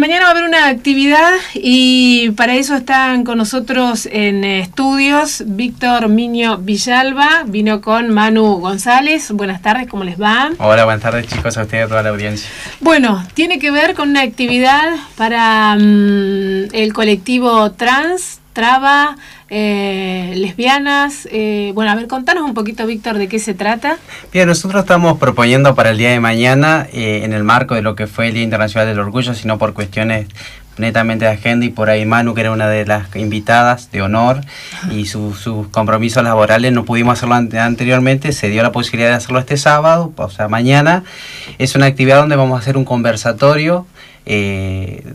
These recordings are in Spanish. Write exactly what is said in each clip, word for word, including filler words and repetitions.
mañana va a haber una actividad y para eso están con nosotros en estudios Víctor Miño Villalba, vino con Manu González. Buenas tardes, ¿cómo les va? Hola, buenas tardes chicos, a ustedes y a toda la audiencia. Bueno, tiene que ver con una actividad para um, el colectivo trans, traba, eh, lesbianas. Eh, bueno, a ver, contanos un poquito, Víctor, de qué se trata. Bien, nosotros estamos proponiendo para el día de mañana, eh, en el marco de lo que fue el Día Internacional del Orgullo, sino por cuestiones netamente de agenda, y por ahí Manu, que era una de las invitadas de honor, y sus su compromisos laborales no pudimos hacerlo an anteriormente, se dio la posibilidad de hacerlo este sábado, o sea, mañana. Es una actividad donde vamos a hacer un conversatorio. eh,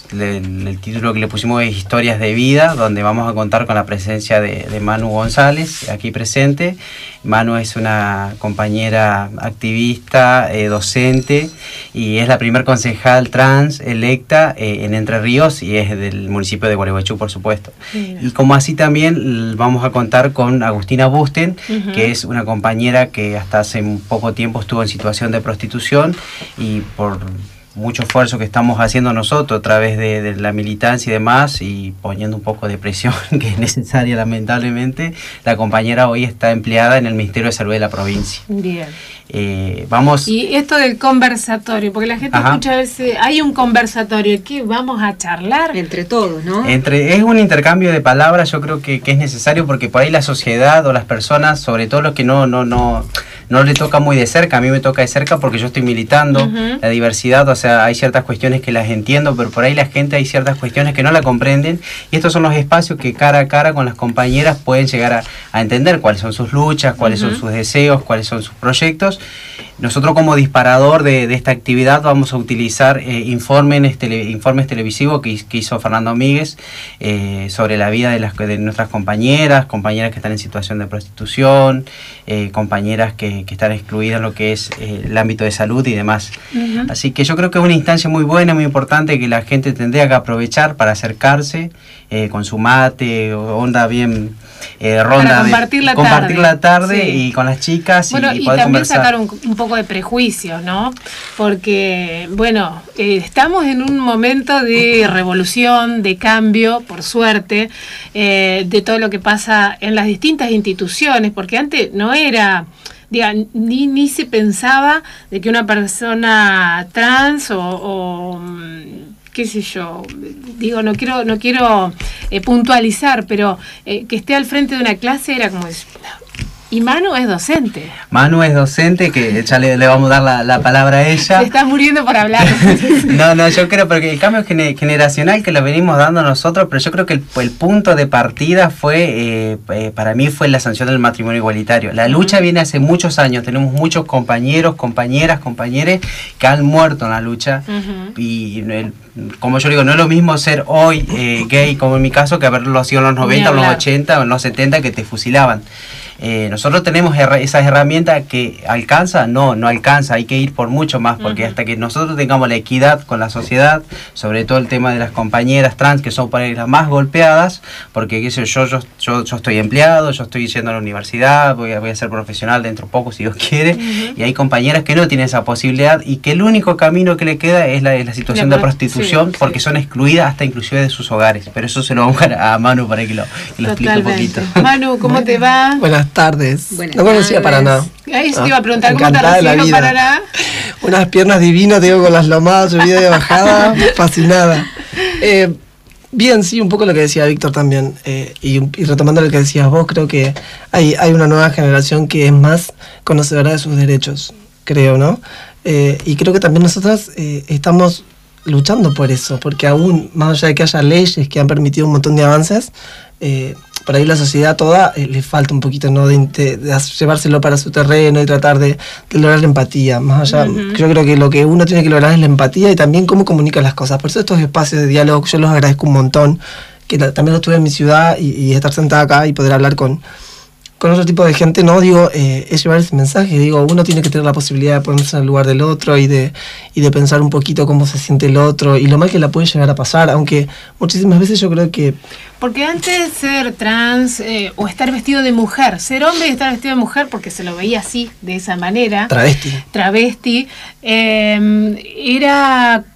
El, el título que le pusimos es Historias de Vida, donde vamos a contar con la presencia de, de Manu González, aquí presente. Manu es una compañera activista, eh, docente, y es la primer concejal trans electa eh, en Entre Ríos, y es del municipio de Gualeguaychú, por supuesto. Sí. Y como así también vamos a contar con Agustina Busten, uh-huh. que es una compañera que hasta hace poco tiempo estuvo en situación de prostitución, y por mucho esfuerzo que estamos haciendo nosotros a través de, de la militancia y demás, y poniendo un poco de presión que es necesaria lamentablemente, la compañera hoy está empleada en el Ministerio de Salud de la provincia. Bien. Eh, vamos... Y esto del conversatorio, porque la gente Ajá. escucha a veces, hay un conversatorio, ¿qué vamos a charlar? Entre todos, ¿no? Entre, es un intercambio de palabras, yo creo que, que es necesario, porque por ahí la sociedad o las personas, sobre todo los que no, no, no, no le toca muy de cerca, a mí me toca de cerca porque yo estoy militando uh-huh. la diversidad, o sea, O sea, hay ciertas cuestiones que las entiendo, pero por ahí la gente hay ciertas cuestiones que no la comprenden, y estos son los espacios que cara a cara con las compañeras pueden llegar a, a entender cuáles son sus luchas, cuáles uh-huh. son sus deseos, cuáles son sus proyectos. Nosotros, como disparador de, de esta actividad, vamos a utilizar eh, informes, tele, informes televisivos que, que hizo Fernando Míguez eh, sobre la vida de, las, de nuestras compañeras, compañeras que están en situación de prostitución, eh, compañeras que, que están excluidas en lo que es eh, el ámbito de salud y demás. Uh-huh. Así que yo creo que es una instancia muy buena, muy importante, que la gente tendría que aprovechar para acercarse eh, con su mate, onda bien... Eh, ronda para compartir de, la compartir tarde, la tarde sí. y con las chicas bueno, y, y y poder también conversar. Sacar un, un poco de prejuicios, ¿no? Porque, bueno, eh, estamos en un momento de revolución, de cambio, por suerte, eh, de todo lo que pasa en las distintas instituciones, porque antes no era... Diga, ni, ni se pensaba de que una persona trans o, o qué sé yo, digo, no quiero no quiero eh, puntualizar, pero eh, que esté al frente de una clase era como... Y Manu es docente. Manu es docente, que ya le, le vamos a dar la, la palabra a ella. Se está muriendo para hablar. no, no, yo creo, porque el cambio gener, generacional que lo venimos dando nosotros, pero yo creo que el, el punto de partida fue, eh, eh, para mí fue la sanción del matrimonio igualitario. La lucha viene hace muchos años, tenemos muchos compañeros, compañeras, compañeros que han muerto en la lucha. Uh-huh. Y el, como yo digo, no es lo mismo ser hoy eh, gay, como en mi caso, que haberlo sido en los noventa, en los ochenta o en los setenta, que te fusilaban. Eh, nosotros tenemos her esas herramientas que alcanza, no, no alcanza, hay que ir por mucho más, porque uh-huh. hasta que nosotros tengamos la equidad con la sociedad, sobre todo el tema de las compañeras trans, que son para las más golpeadas, porque qué sé yo, yo, yo, yo estoy empleado, yo estoy yendo a la universidad, voy a, voy a ser profesional dentro de poco, si Dios quiere, uh-huh. y hay compañeras que no tienen esa posibilidad, y que el único camino que le queda es la, es la situación la de prostitución, sí, porque sí. son excluidas hasta inclusive de sus hogares, pero eso se lo vamos a, a Manu para que lo, que lo explique un poquito. Manu, ¿cómo te va? Buenas tardes. Buenas no conocía tardes. Paraná. Ahí se te iba a preguntar, ah, ¿cómo te recibió Paraná? Unas piernas divinas, te digo, con las lomadas, subida y bajada, fascinada. Eh, bien, sí, un poco lo que decía Víctor también, eh, y, y retomando lo que decías vos, creo que hay, hay una nueva generación que es más conocedora de sus derechos, creo, ¿no? Eh, y creo que también nosotras eh, estamos luchando por eso, porque aún, más allá de que haya leyes que han permitido un montón de avances, eh, por ahí la sociedad toda eh, le falta un poquito, ¿no? de, de, de llevárselo para su terreno y tratar de, de lograr la empatía. Más allá, uh-huh. yo creo que lo que uno tiene que lograr es la empatía y también cómo comunica las cosas. Por eso estos espacios de diálogo yo los agradezco un montón, que la, también lo tuve en mi ciudad y, y estar sentada acá y poder hablar con, con otro tipo de gente, no digo, eh, es llevar ese mensaje, digo, uno tiene que tener la posibilidad de ponerse en el lugar del otro y de, y de pensar un poquito cómo se siente el otro y lo mal que la puede llegar a pasar, aunque muchísimas veces yo creo que... Porque antes de ser trans eh, o estar vestido de mujer, ser hombre y estar vestido de mujer, porque se lo veía así, de esa manera, travesti, travesti eh, era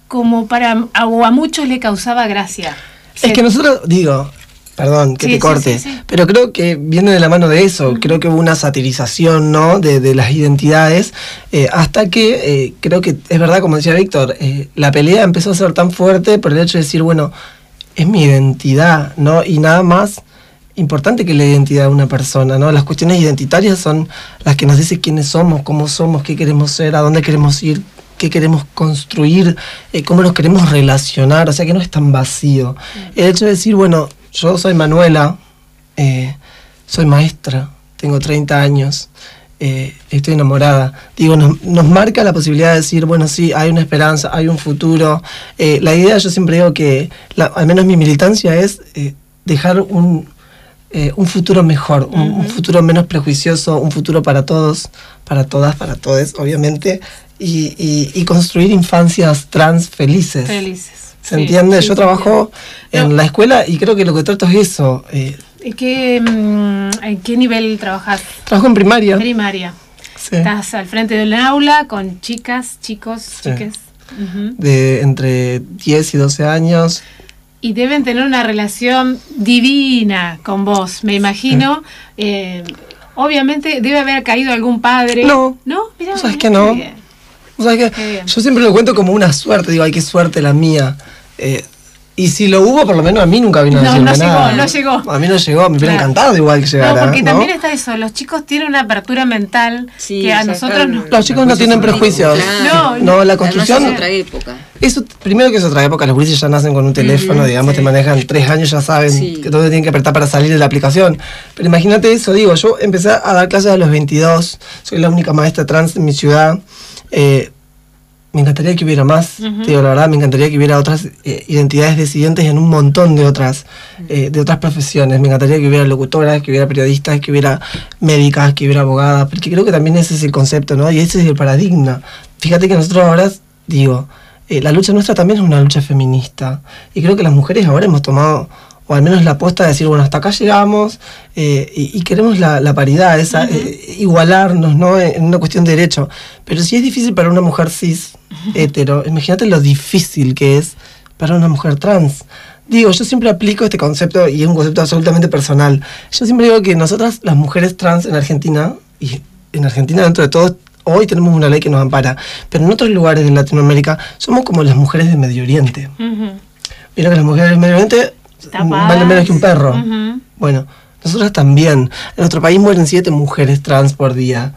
como para, a, o a muchos le causaba gracia. Es que nosotros, digo, perdón que Sí, te sí, corte, sí, sí. pero creo que viene de la mano de eso. Ujú. Creo que hubo una satirización, ¿no?, de, de las identidades, eh, hasta que eh, creo que es verdad, como decía Víctor, eh, la pelea empezó a ser tan fuerte por el hecho de decir, bueno, es mi identidad, ¿no? Y nada más importante que la identidad de una persona, ¿no? Las cuestiones identitarias son las que nos dicen quiénes somos, cómo somos, qué queremos ser, a dónde queremos ir, qué queremos construir, eh, cómo nos queremos relacionar, o sea que no es tan vacío. El hecho de decir, bueno, yo soy Manuela, eh, soy maestra, tengo treinta años, eh, estoy enamorada, digo, nos, nos marca la posibilidad de decir, bueno, sí, hay una esperanza, hay un futuro. Eh, la idea, yo siempre digo que, la, al menos mi militancia es eh, dejar un... Eh, un futuro mejor, un, Uh-huh. un futuro menos prejuicioso, un futuro para todos, para todas, para todos, obviamente, y, y, y construir infancias trans felices. Felices. ¿Se Sí, entiende? sí, Yo se trabajo entiende. en No. la escuela y creo que lo que trato es eso. Eh, ¿Y qué, mm, ¿En qué nivel trabajas? trabajo en primaria. Primaria. Sí. Estás al frente del aula con chicas, chicos, Sí. chiques. Ujú. De entre diez y doce años. Y deben tener una relación divina con vos, me imagino. Eh, obviamente debe haber caído algún padre. No. ¿No? Mirá, ¿Vos sabés que qué no? bien. O sea que Qué bien. yo siempre lo cuento como una suerte, digo, ay, qué suerte la mía. Eh, y si lo hubo, por lo menos a mí nunca vino a No, decirme no llegó, nada. no llegó. A mí no llegó, me hubiera Claro. encantado igual que llegara. No, porque ¿no? también está eso, los chicos tienen una apertura mental Sí, que a sacar nosotros no. Los chicos no tienen prejuicios. No, No, la Además construcción... es otra época. Eso, primero que es otra época, los gurises ya nacen con un teléfono, Ujú, digamos, sí. te manejan tres años, ya saben Sí. que dónde tienen que apretar para salir de la aplicación. Pero imagínate eso, digo, yo empecé a dar clases a los veintidós, soy la única maestra trans en mi ciudad. Eh, me encantaría que hubiera más, Ujú. te digo la verdad, me encantaría que hubiera otras eh, identidades disidentes en un montón de otras, eh, de otras profesiones. Me encantaría que hubiera locutoras, que hubiera periodistas, que hubiera médicas, que hubiera abogadas, porque creo que también ese es el concepto, ¿no? Y ese es el paradigma. Fíjate que nosotros ahora, digo, eh, la lucha nuestra también es una lucha feminista. Y creo que las mujeres ahora hemos tomado, o al menos la apuesta de decir, bueno, hasta acá llegamos eh, y, y queremos la, la paridad, esa, Ujú. eh, igualarnos, ¿no? En una cuestión de derecho. Pero si es difícil para una mujer cis, hetero, imagínate lo difícil que es para una mujer trans. Digo, yo siempre aplico este concepto y es un concepto absolutamente personal. Yo siempre digo que nosotras, las mujeres trans en Argentina, y en Argentina dentro de todo, hoy tenemos una ley que nos ampara, pero en otros lugares de Latinoamérica somos como las mujeres de Medio Oriente. Ujú. Mira que las mujeres del Medio Oriente Tapadas. valen menos que un perro. Ujú. Bueno, nosotras también. En nuestro país mueren siete mujeres trans por día.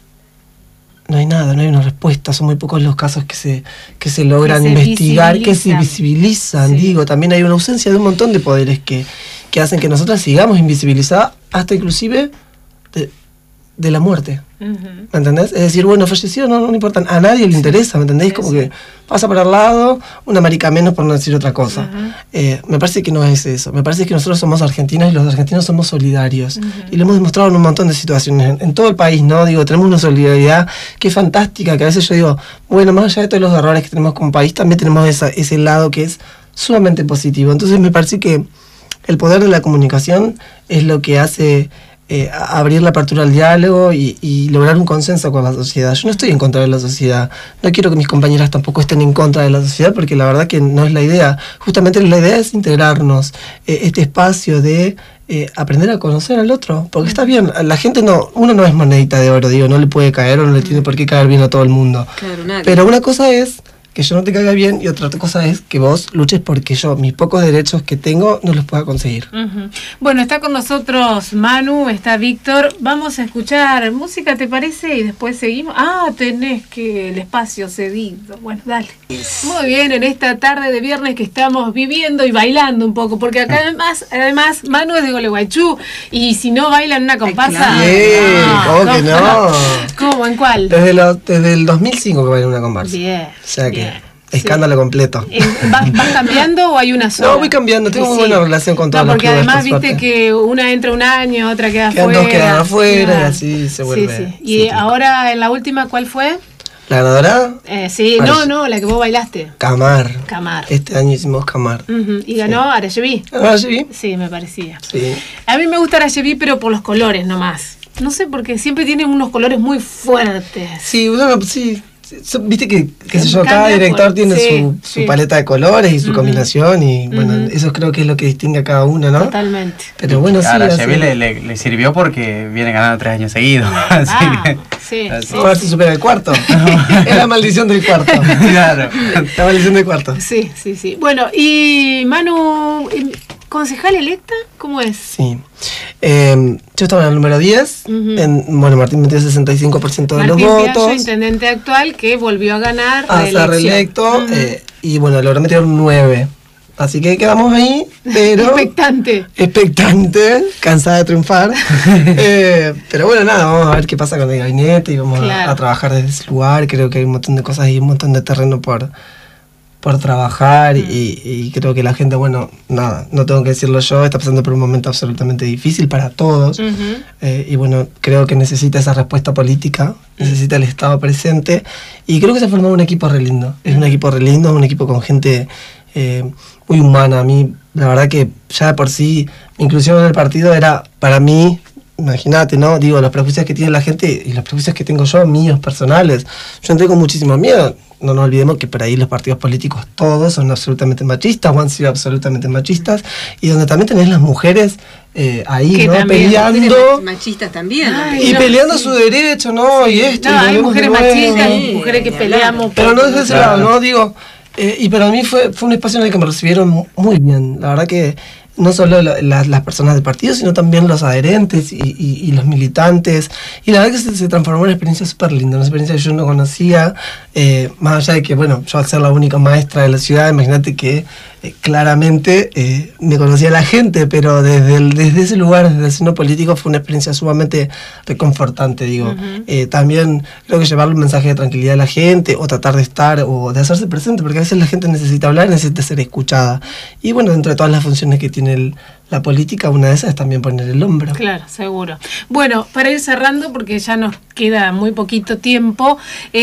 No hay nada, no hay una respuesta. Son muy pocos los casos que se, que se logran se investigar, que se visibilizan. visibilizan. Sí. Digo, también hay una ausencia de un montón de poderes que, que hacen que nosotras sigamos invisibilizadas hasta inclusive de, de la muerte. Ujú. ¿Me entendés? Es decir, bueno, falleció, no, no le importa, a nadie le interesa, ¿me entendés? Como Sí. que pasa por al lado, una marica menos por no decir otra cosa. Ujú. Eh, me parece que no es eso, me parece que nosotros somos argentinos y los argentinos somos solidarios. Ujú. Y lo hemos demostrado en un montón de situaciones, en, en todo el país, ¿no? Digo, tenemos una solidaridad que es fantástica, que a veces yo digo, bueno, más allá de todos los errores que tenemos como país, también tenemos esa, ese lado que es sumamente positivo. Entonces me parece que el poder de la comunicación es lo que hace... Eh, a- abrir la apertura al diálogo y, y lograr un consenso con la sociedad. Yo no estoy en contra de la sociedad, no quiero que mis compañeras tampoco estén en contra de la sociedad porque la verdad que no es la idea. Justamente la idea es integrarnos, eh, este espacio de eh, aprender a conocer al otro, porque está bien, la gente no, uno no es monedita de oro, digo, no le puede caer o no le tiene por qué caer bien a todo el mundo. Claro, nadie. Pero una cosa es que yo no te caiga bien y otra cosa es que vos luches porque yo mis pocos derechos que tengo no los pueda conseguir. Ujú. Bueno, está con nosotros Manu, está Víctor. Vamos a escuchar música, ¿te parece? Y después seguimos. Ah, tenés que el espacio cedido. Bueno, dale. Muy bien, en esta tarde de viernes que estamos viviendo y bailando un poco, porque acá además, además Manu es de Gualeguaychú y si no baila en una comparsa. claro. Bien, ¿cómo que no? ¿Cómo? ¿En cuál? Desde, lo- desde el dos mil cinco que bailé una comparsa. Bien. O sea que, bien. escándalo completo. Eh, ¿Vas, vas cambiando o hay una sola? No, voy cambiando, tengo muy buena relación con todos No, los porque clubes, además por viste suerte. que una entra un año, otra queda Quedan afuera. dos, quedan afuera, y Claro. así se vuelve Sí, sí. Y cíclico. ahora en la última, ¿cuál fue? ¿La ganadora? Eh, sí, Ay. no, no, la que vos bailaste. Camar. Camar. Este año hicimos Camar. Ujú. Y ganó Arayeví. ¿Ah, sí? Sí, me parecía. Sí. A mí me gusta Arayeví, pero por los colores nomás. No sé, porque siempre tiene unos colores muy fuertes. Sí, bueno, sí. So- Viste que, qué sé yo, Cambia cada por- director tiene sí, su, su sí. paleta de colores y su Ujú. combinación y bueno, Ujú. eso creo que es lo que distingue a cada uno, ¿no? Totalmente. Pero bueno, sí, a la así- Chevy le, le, le sirvió porque viene ganando tres años seguidos. Así Ah, que- sí, así- sí. Vamos a ver si supera el cuarto. Es la maldición del cuarto. Claro. La maldición del cuarto. Sí, sí, sí. Bueno, y Manu, em, ¿concejal electa? ¿Cómo es? Sí. Eh, yo estaba en el número diez. Ujú. en, bueno, Martín metió sesenta y cinco por ciento de Martín los Piaggio, votos. intendente actual, que volvió a ganar A ser reelección. reelecto. Ujú. eh, y bueno, logró meter nueve. Así que quedamos ahí, pero Expectante. expectante, cansada de triunfar. Eh, pero bueno, nada, vamos a ver qué pasa con el gabinete y vamos a- Claro. a, trabajar desde ese lugar. Creo que hay un montón de cosas y un montón de terreno por, por trabajar y, y creo que la gente, bueno, nada, no tengo que decirlo yo, está pasando por un momento absolutamente difícil para todos. Ujú. Eh, y bueno, creo que necesita esa respuesta política, necesita el Estado presente y creo que se ha formado un equipo re lindo. Es un equipo re lindo, un equipo con gente eh, muy humana. A mí, la verdad que ya de por sí, mi inclusión en el partido era para mí, imagínate, ¿no? Digo, los prejuicios que tiene la gente y los prejuicios que tengo yo, míos, personales. Yo entré con muchísimo miedo. No nos olvidemos que por ahí los partidos políticos todos son absolutamente machistas o han sido absolutamente machistas y donde también tenés las mujeres eh, ahí, Que ¿no? también, Peleando. Machistas también. Ay, Y no, peleando sí. su derecho, ¿no? Y esto. No, y hay volvemos mujeres de nuevo. machistas, Sí, mujeres que ni peleamos. Pero por- no desde ese Claro. lado, ¿no? Digo, eh, y para mí fue, fue un espacio en el que me recibieron mu- muy bien. La verdad que no solo la- la- las personas del partido, sino también los adherentes y, y- y los militantes. Y la verdad que se, se transformó en una experiencia súper linda, una experiencia que yo no conocía. Eh, más allá de que, bueno, yo al ser la única maestra de la ciudad, imagínate que eh, claramente eh, me conocía la gente, pero desde, el- desde ese lugar, desde el seno político, fue una experiencia sumamente reconfortante, digo. Ujú. Eh, también creo que llevarle un mensaje de tranquilidad a la gente o tratar de estar o de hacerse presente, porque a veces la gente necesita hablar, necesita ser escuchada. Y bueno, dentro de todas las funciones que tiene el- la política, una de esas es también poner el hombro. Claro, seguro. Bueno, para ir cerrando, porque ya nos queda muy poquito tiempo,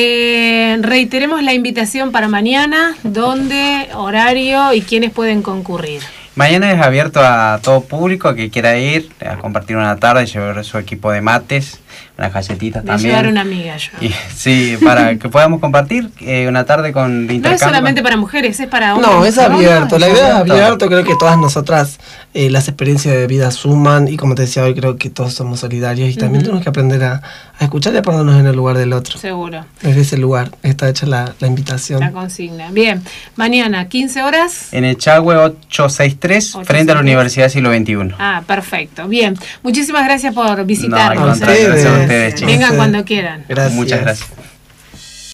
eh, reiteremos la invitación para mañana, dónde, horario y quiénes pueden concurrir. Mañana es abierto a todo público que quiera ir a compartir una tarde, llevar su equipo de mates, unas galletitas De también. llevar una amiga yo. Y, sí, para que podamos compartir eh, una tarde con No intercambio. es solamente para mujeres, es para hombres. No, es abierto. La es idea es abierto. abierto. Creo que todas nosotras eh, las experiencias de vida suman y como te decía hoy, creo que todos somos solidarios y también Ujú. tenemos que aprender a, a escuchar y a ponernos en el lugar del otro. Seguro, Desde ese lugar está hecha la, la la invitación. consigna. Bien, mañana, quince horas. En el Chagüe ochocientos sesenta y tres, ochocientos frente a sesenta y tres. la Universidad Siglo veintiuno. Ah, perfecto. Bien, muchísimas gracias por No, al visitarnos. contrario, ¿eh? gracias a ustedes. ustedes, chicos. Vengan Sí. cuando quieran. Gracias. Muchas gracias.